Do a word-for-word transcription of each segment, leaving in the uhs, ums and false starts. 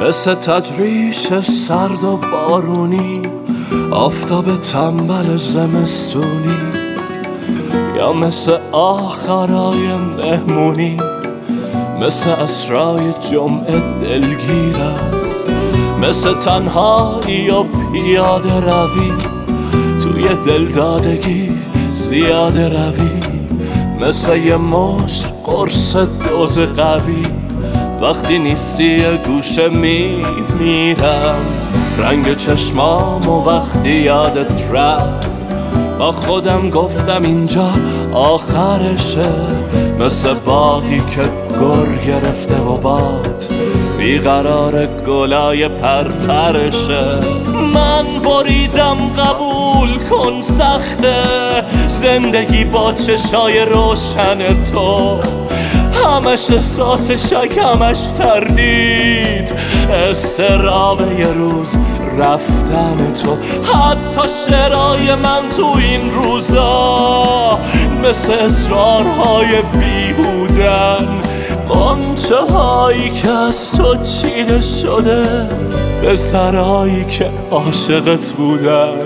مثل تجریش سرد و بارونی، آفتاب تنبل زمستونی، یا مثل آخرای مهمونی، مثل اسرای جمعه دلگیرم، مثل تنهایی و پیاده روی توی دلدادگی زیاده روی، مثل یه مشت قرص دوز قوی وقتی نیستی یه گوشه می میرم. رنگ چشمام و وقتی یادت رفت با خودم گفتم اینجا آخرشه، مثل باغی که گر گرفته و باد بیقرار گلای پرپرشه. من بریدم قبول کن سخته زندگی با چشای روشن تو، همش احساس شک همش تردید، استراب یه روز رفتن تو. حتی شعرهای من تو این روزا مثل اصرارهای بیهودن، قنچه هایی که از تو چیده شده به سرهایی که عاشقت بودن.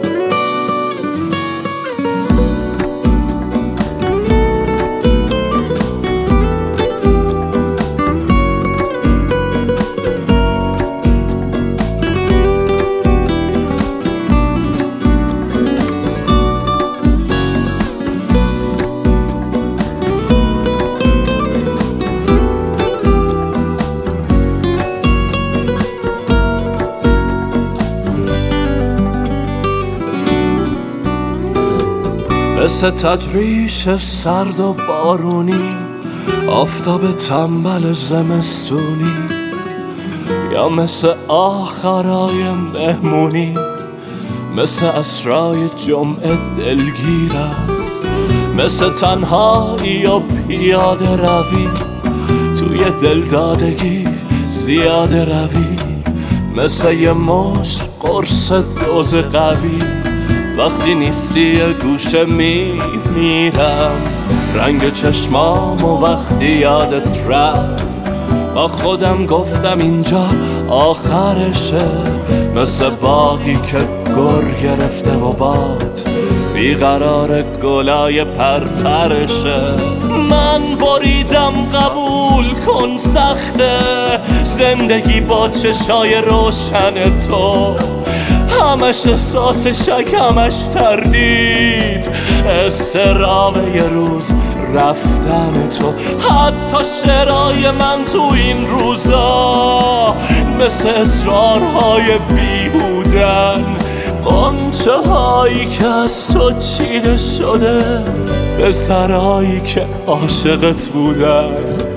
مثل تجریش سرد و بارونی، آفتاب تنبل زمستونی، یا مثل آخرای مهمونی، مثل اسرای جمعه دلگیرم، مثل تنهایی و پیاده روی توی دلدادگی زیاده روی، مثل یه مشت قرص دوز قوی وقتی نیستی یه گوشه می میرم. رنگ چشمام و وقتی یادت رفت با خودم گفتم اینجا آخرشه، مثل باغی که گر گرفته و باد بیقرار گلای پرپرشه. من بریدم قبول کن سخته زندگی با چشای روشن تو، همش احساس شک همش تردید، استراب یه روز رفتن تو. حتی شعرهای من تو این روزا مثل اصرارهای بیهودن، قنچه هایی که از تو چیده شده به سرهایی که عاشقت بودن.